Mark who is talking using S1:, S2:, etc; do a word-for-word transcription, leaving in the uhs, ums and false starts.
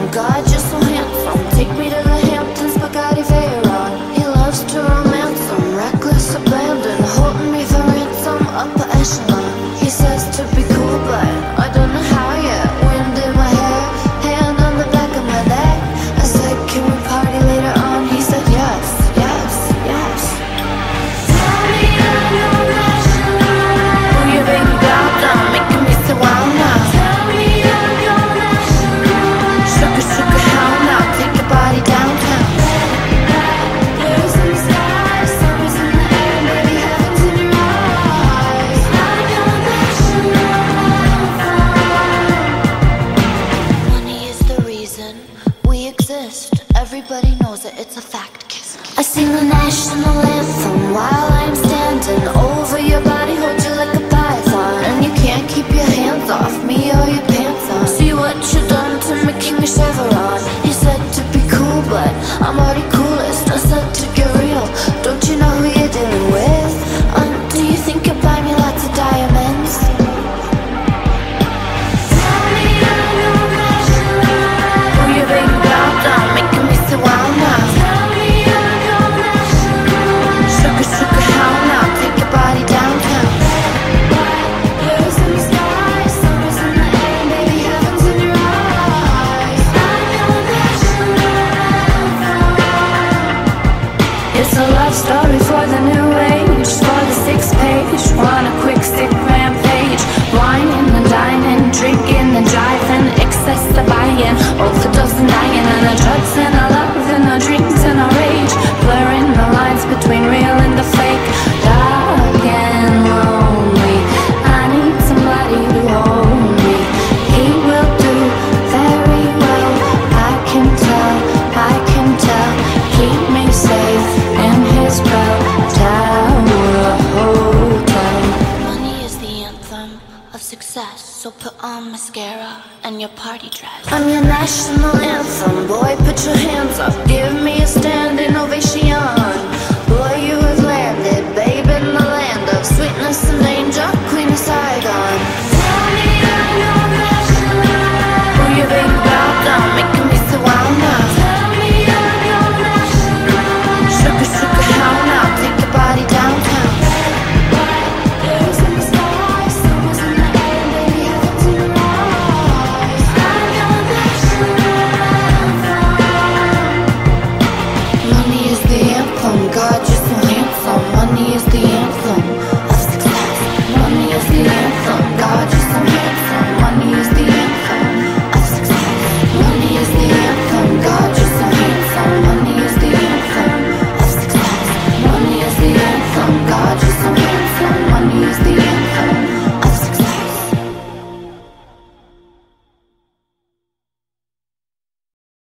S1: God, you're so handsome. Take me to the Hamptons, Bugatti Veyron. He loves to romance some reckless abandon, holding me for ransom, upper echelon. He says to be cool, but I don't know how yet. Wind in my hair, hand on the back of my neck. I said, can we party later on? He said yes, yes, yes. Tell me I'm your national. Who you been down, down, making me so wild now. Tell me I'm your national. Sugar, sugar, how now? Take your body downtown. Blues in the sky, summer's in the air, baby, heaven's in your eyes. I'm your national. Money is the reason we exist. Everybody knows it, it's a fact. Kiss, kiss. I sing the national anthem while I'm standing over your body, hold you like a python, and you can't keep your hands off me or your pants on. See what you done to me, King of Chevron. You said to be cool, but I'm already coolest. I said to get real, don't you know who you're dealing with? Um, do you think you'll buy me lots of diamonds? Tell me I'm your national. Who you been down, down, making me so wild now. Tell me I'm your national. Sugar, sugar, how now? Take your body downtown. Blues in the sky, summer's in the air, baby, heaven's in your eyes. I'm your national. It's a love story for the new age, for the sixth page. Want a quick stick rampage, whining and dining, drinking and driving, excess the buying, overdose and dying, and the drugs and our love and our dreams and our rage, blurring the lines between real and the fake. Dark and lonely, I need somebody to hold me. He will do very well, I can tell, I can tell. Keep me safe in his bell tower hotel. Money is the anthem of success, so put on mascara and your party dress. I'm your national anthem, boy, put your hands up, give me a standing ovation.